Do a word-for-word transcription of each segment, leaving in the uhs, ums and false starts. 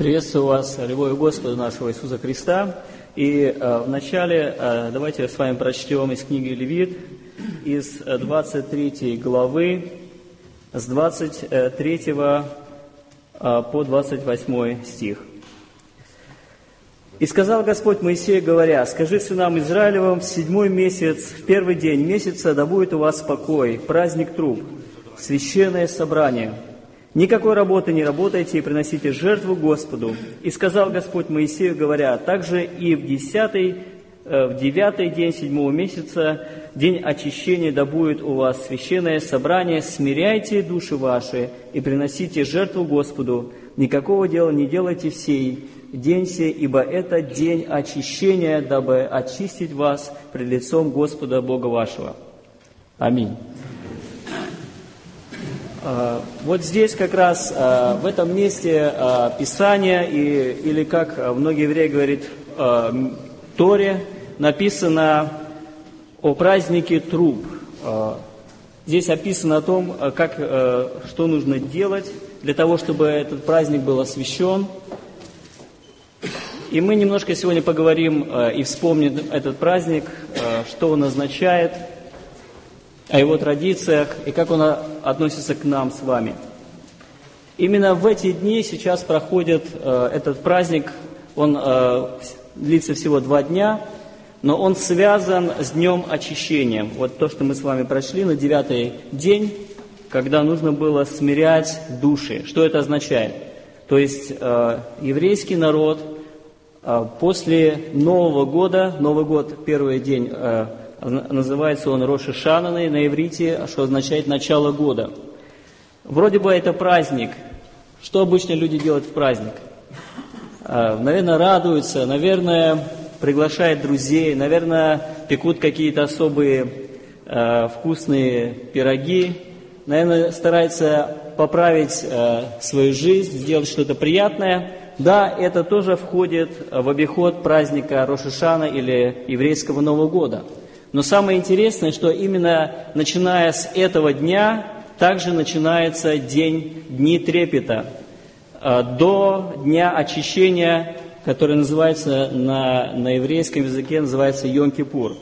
Приветствую вас, любовью Господа нашего Иисуса Христа. И э, вначале э, давайте с вами прочтем из книги Левит, из двадцать третьей главы, с двадцать третьего э, по двадцать восьмой стих. «И сказал Господь Моисею, говоря: скажи сынам Израилевым, в седьмой месяц, в первый день месяца, да будет у вас покой, праздник труб, священное собрание. Никакой работы не работайте и приносите жертву Господу. И сказал Господь Моисею, говоря: также и в десятый, в девятый день седьмого месяца, день очищения, да будет у вас священное собрание, смиряйте души ваши и приносите жертву Господу. Никакого дела не делайте в сей день сей, ибо это день очищения, дабы очистить вас пред лицом Господа Бога вашего». Аминь. Вот здесь как раз, в этом месте Писания, или как многие евреи говорят, в Торе, написано о празднике труб. Здесь описано о том, как, что нужно делать для того, чтобы этот праздник был освящен. И мы немножко сегодня поговорим и вспомним этот праздник, что он означает, о его традициях и как он относится к нам с вами. Именно в эти дни сейчас проходит э, этот праздник, он э, длится всего два дня, но он связан с днем очищения. Вот то, что мы с вами прочли на девятый день, когда нужно было смирять души. Что это означает? То есть э, еврейский народ э, после Нового года, Новый год, первый день, э, называется он Рош ха-Шана на иврите, что означает начало года. Вроде бы это праздник. Что обычно люди делают в праздник? Наверное, радуются, наверное, приглашают друзей, наверное, пекут какие-то особые э, вкусные пироги, наверное, стараются поправить э, свою жизнь, сделать что-то приятное. Да, это тоже входит в обиход праздника Рош ха-Шана или еврейского Нового года. Но самое интересное, что именно начиная с этого дня, также начинается день Дни трепета, до дня очищения, который называется на, на еврейском языке, называется Йом-Кипур.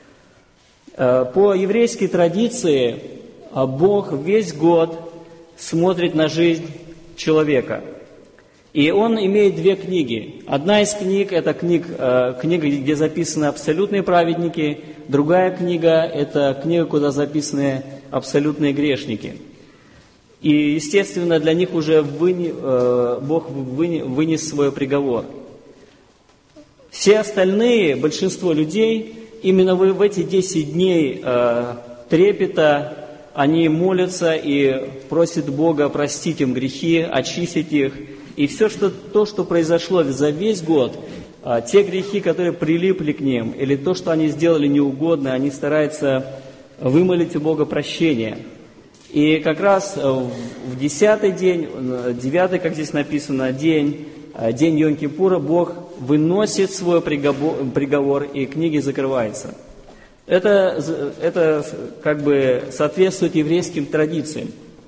По еврейской традиции Бог весь год смотрит на жизнь человека. И он имеет две книги. Одна из книг – это книг, э, книга, где записаны абсолютные праведники. Другая книга – это книга, куда записаны абсолютные грешники. И, естественно, для них уже выне, э, Бог выне, вынес свой приговор. Все остальные, большинство людей, именно в, в эти десять дней э, трепета, они молятся и просят Бога простить им грехи, очистить их. И все что, то, что произошло за весь год, те грехи, которые прилипли к ним, или то, что они сделали неугодно, они стараются вымолить у Бога прощение. И как раз в десятый день, девятый, как здесь написано, день, день Йом-Кипура, Бог выносит свой приговор, приговор, и книги закрываются. Это, это как бы соответствует еврейским традициям.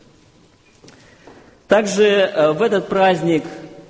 Также в этот праздник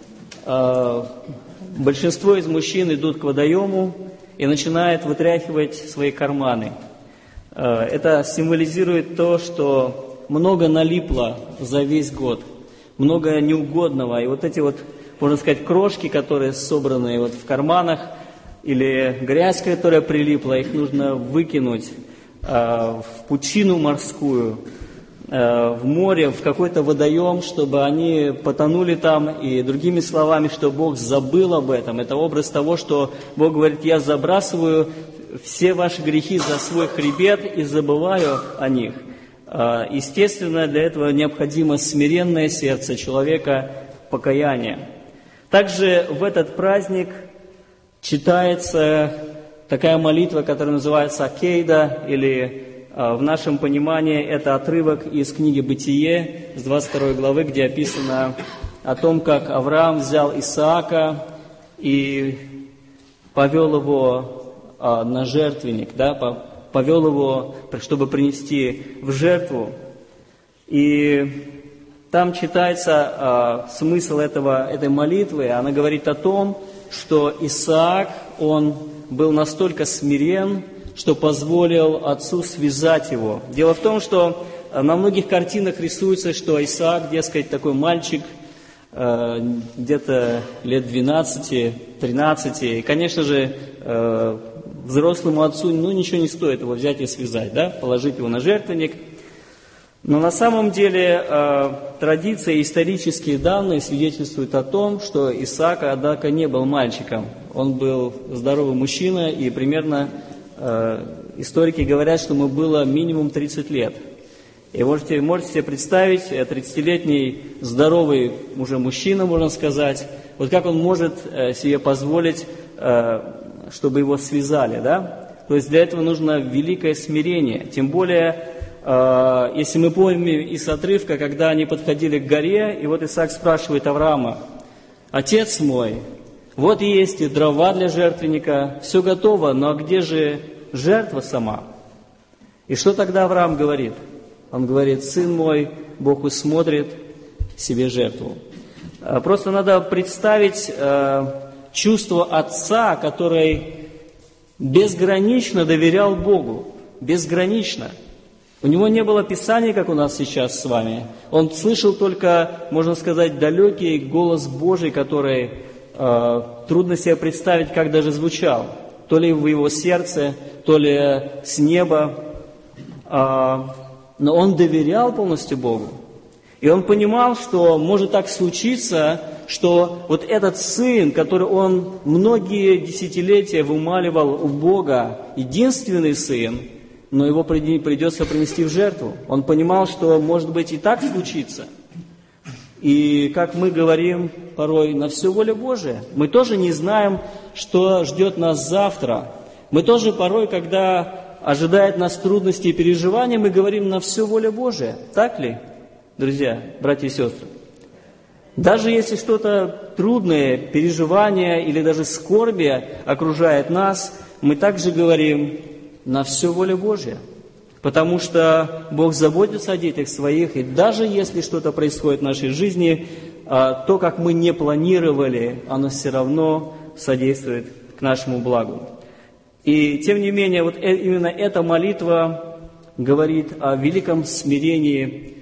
большинство из мужчин идут к водоему и начинают вытряхивать свои карманы. Это символизирует то, что много налипло за весь год, много неугодного. И вот эти вот, можно сказать, крошки, которые собраны вот в карманах, или грязь, которая прилипла, их нужно выкинуть в пучину морскую, в море, в какой-то водоем, чтобы они потонули там, и другими словами, что Бог забыл об этом. Это образ того, что Бог говорит: я забрасываю все ваши грехи за свой хребет и забываю о них. Естественно, для этого необходимо смиренное сердце человека, покаяние. Также в этот праздник читается такая молитва, которая называется Акейда, или в нашем понимании это отрывок из книги «Бытие» с двадцать второй главы, где описано о том, как Авраам взял Исаака и повел его на жертвенник, да, повел его, чтобы принести в жертву. И там читается э, смысл этого, этой молитвы. Она говорит о том, что Исаак, он был настолько смирен, что позволил отцу связать его. Дело в том, что на многих картинах рисуется, что Исаак, дескать, такой мальчик, э, где-то лет двенадцати-тринадцати. И, конечно же, э, взрослому отцу ну, ничего не стоит его взять и связать, да? Положить его на жертвенник. Но на самом деле э, традиции и исторические данные свидетельствуют о том, что Исаак, однако, не был мальчиком. Он был здоровый мужчина, и примерно э, историки говорят, что ему было минимум тридцать лет. И можете, можете себе представить, тридцатилетний здоровый уже мужчина, можно сказать, вот как он может э, себе позволить, э, чтобы его связали, да? То есть для этого нужно великое смирение, тем более... Если мы помним из отрывка, когда они подходили к горе, и вот Исаак спрашивает Авраама: «Отец мой, вот есть и дрова для жертвенника, все готово, но где же жертва сама?» И что тогда Авраам говорит? Он говорит: «Сын мой, Бог усмотрит себе жертву». Просто надо представить чувство отца, который безгранично доверял Богу, безгранично. У него не было Писания, как у нас сейчас с вами. Он слышал только, можно сказать, далекий голос Божий, который э, трудно себе представить, как даже звучал. То ли в его сердце, то ли с неба. Э, но он доверял полностью Богу. И он понимал, что может так случиться, что вот этот сын, который он многие десятилетия вымаливал у Бога, единственный сын, но его придется принести в жертву. Он понимал, что, может быть, и так случится. И, как мы говорим порой, на все воля Божия. Мы тоже не знаем, что ждет нас завтра. Мы тоже порой, когда ожидает нас трудности и переживания, мы говорим на все воля Божия. Так ли, друзья, братья и сестры? Даже если что-то трудное, переживание или даже скорбие окружает нас, мы также говорим на все воля Божья, потому что Бог заботится о детях своих, и даже если что-то происходит в нашей жизни, то, как мы не планировали, оно все равно содействует к нашему благу. И тем не менее, вот именно эта молитва говорит о великом смирении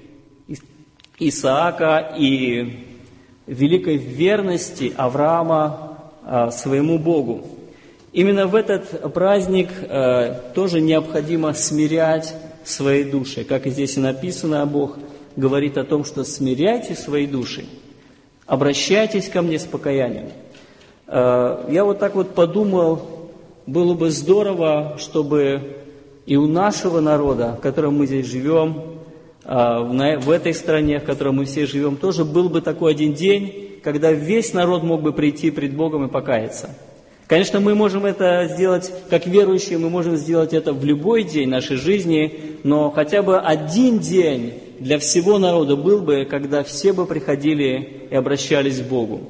Исаака и великой верности Авраама своему Богу. Именно в этот праздник э, тоже необходимо смирять свои души. Как и здесь и написано, Бог говорит о том, что смиряйте свои души, обращайтесь ко мне с покаянием. Э, я вот так вот подумал, было бы здорово, чтобы и у нашего народа, в котором мы здесь живем, э, в, в этой стране, в которой мы все живем, тоже был бы такой один день, когда весь народ мог бы прийти пред Богом и покаяться. Конечно, мы можем это сделать, как верующие, мы можем сделать это в любой день нашей жизни, но хотя бы один день для всего народа был бы, когда все бы приходили и обращались к Богу.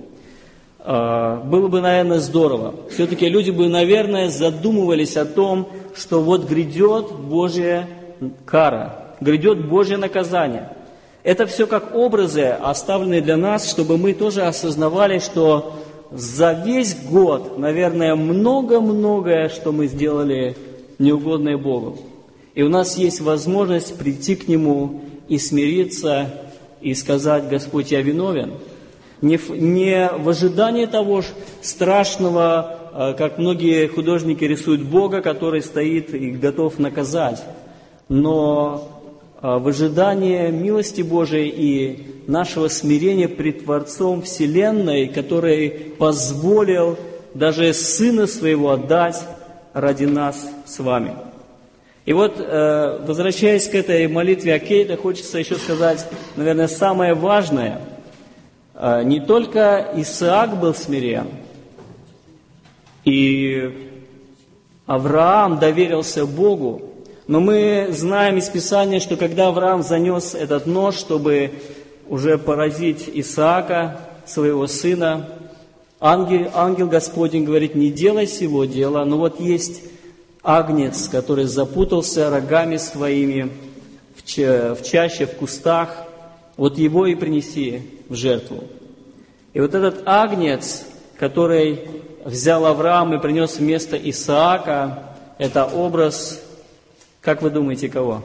Было бы, наверное, здорово. Все-таки люди бы, наверное, задумывались о том, что вот грядет Божья кара, грядет Божье наказание. Это все как образы, оставленные для нас, чтобы мы тоже осознавали, что за весь год, наверное, много-многое, что мы сделали неугодное Богу. И у нас есть возможность прийти к Нему и смириться, и сказать: «Господь, я виновен». Не в, не в ожидании того же страшного, как многие художники рисуют Бога, который стоит и готов наказать, но в ожидании милости Божией и нашего смирения пред Творцом Вселенной, который позволил даже Сына Своего отдать ради нас с вами. И вот, возвращаясь к этой молитве Аккейда, хочется еще сказать, наверное, самое важное. Не только Исаак был смирен, и Авраам доверился Богу, но мы знаем из Писания, что когда Авраам занес этот нож, чтобы уже поразить Исаака, своего сына, ангел, ангел Господень говорит: «Не делай сего дела, но вот есть агнец, который запутался рогами своими в чаще, в кустах, вот его и принеси в жертву. И вот этот агнец, который взял Авраам и принес вместо Исаака, это образ, как вы думаете, кого?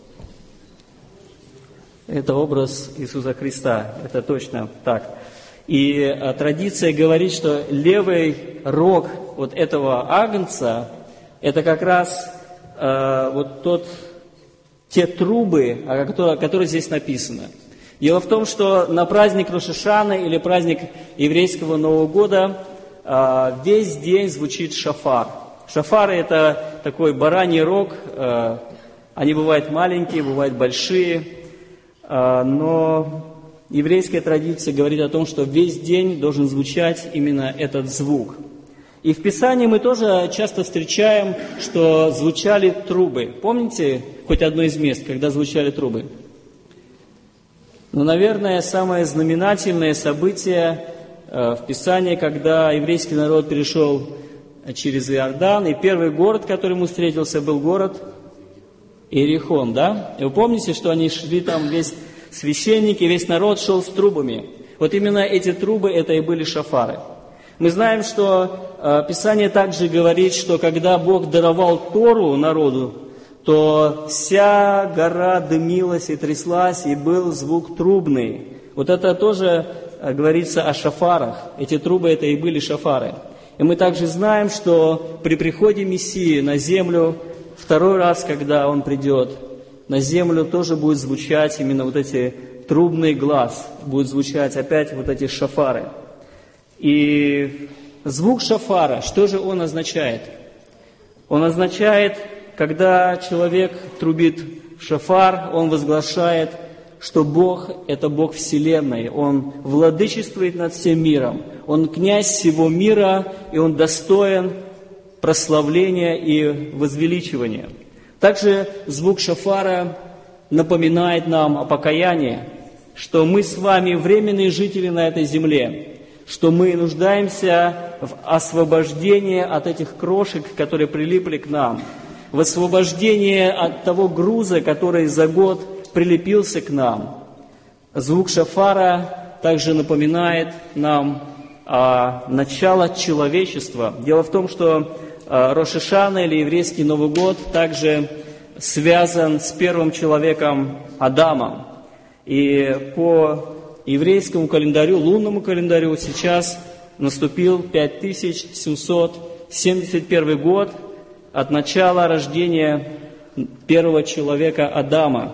Это образ Иисуса Христа, это точно так. И а, традиция говорит, что левый рог вот этого агнца, это как раз а, вот тот, те трубы, о которых, которые здесь написаны. Дело в том, что на праздник Рош ха-Шана или праздник еврейского Нового года а, весь день звучит шафар. Шафары – это такой бараний рог, а, они бывают маленькие, бывают большие, а, но еврейская традиция говорит о том, что весь день должен звучать именно этот звук. И в Писании мы тоже часто встречаем, что звучали трубы. Помните хоть одно из мест, когда звучали трубы? Ну, наверное, самое знаменательное событие в Писании, когда еврейский народ перешел через Иордан, и первый город, который ему встретился, был город Иерихон, да? И вы помните, что они шли там, весь священники, весь народ шел с трубами. Вот именно эти трубы, это и были шафары. Мы знаем, что э, Писание также говорит, что когда Бог даровал Тору народу, то вся гора дымилась и тряслась, и был звук трубный. Вот это тоже э, говорится о шафарах. Эти трубы, это и были шафары. И мы также знаем, что при приходе Мессии на землю, второй раз, когда Он придет, на землю тоже будет звучать именно вот эти трубный глас, будет звучать опять вот эти шафары. И звук шафара, что же он означает? Он означает, когда человек трубит в шафар, он возглашает, что Бог – это Бог Вселенной, Он владычествует над всем миром, Он князь всего мира, и Он достоин прославления и возвеличивания. Также звук шафара напоминает нам о покаянии, что мы с вами временные жители на этой земле, что мы нуждаемся в освобождении от этих крошек, которые прилипли к нам, в освобождении от того груза, который за год прилепился к нам. Звук шафара также напоминает нам о начало человечества. Дело в том, что Рош ха-Шана или еврейский Новый год также связан с первым человеком Адамом. И по еврейскому календарю, лунному календарю, сейчас наступил пять тысяч семьсот семьдесят первый год от начала рождения первого человека Адама.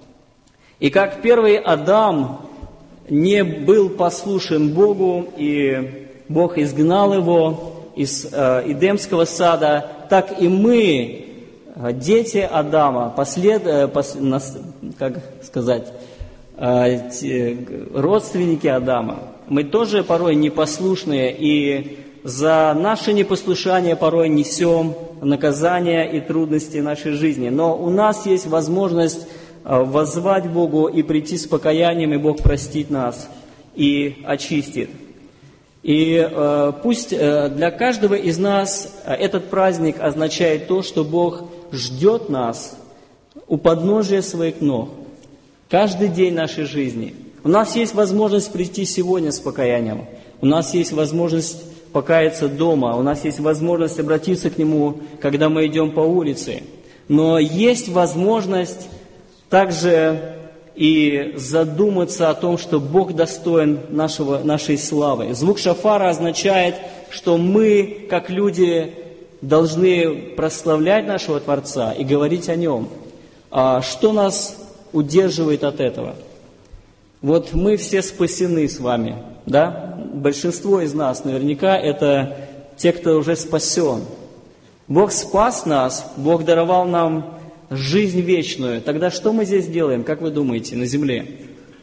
И как первый Адам не был послушен Богу, и Бог изгнал его из э, Эдемского сада, так и мы, дети Адама, послед, э, пос, нас, как сказать, э, те, родственники Адама, мы тоже порой непослушные, и за наше непослушание порой несем наказание и трудности нашей жизни. Но у нас есть возможность э, воззвать Богу и прийти с покаянием, и Бог простит нас и очистит. И э, пусть э, для каждого из нас э, этот праздник означает то, что Бог ждет нас у подножия своих ног каждый день нашей жизни. У нас есть возможность прийти сегодня с покаянием, у нас есть возможность покаяться дома, у нас есть возможность обратиться к Нему, когда мы идем по улице. Но есть возможность также и задуматься о том, что Бог достоин нашего, нашей славы. Звук шафара означает, что мы, как люди, должны прославлять нашего Творца и говорить о Нем. А что нас удерживает от этого? Вот мы все спасены с вами, да? Большинство из нас наверняка это те, кто уже спасен. Бог спас нас, Бог даровал нам жизнь вечную. Тогда что мы здесь делаем, как вы думаете, на земле?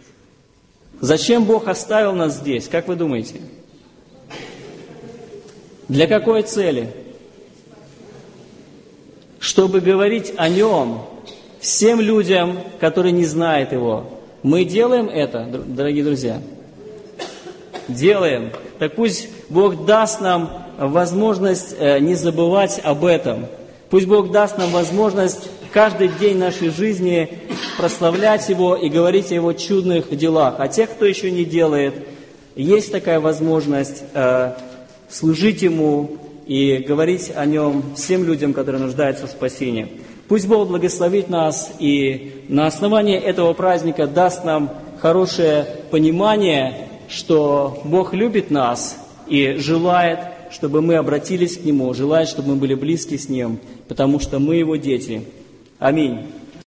Зачем Бог оставил нас здесь, как вы думаете? Для какой цели? Чтобы говорить о Нем всем людям, которые не знают Его. Мы делаем это, дорогие друзья? Делаем. Так пусть Бог даст нам возможность не забывать об этом. Пусть Бог даст нам возможность каждый день нашей жизни прославлять Его и говорить о Его чудных делах. А тех, кто еще не делает, есть такая возможность э, служить Ему и говорить о Нем всем людям, которые нуждаются в спасении. Пусть Бог благословит нас и на основании этого праздника даст нам хорошее понимание, что Бог любит нас и желает, чтобы мы обратились к Нему, желает, чтобы мы были близки с Ним, потому что мы Его дети. Аминь.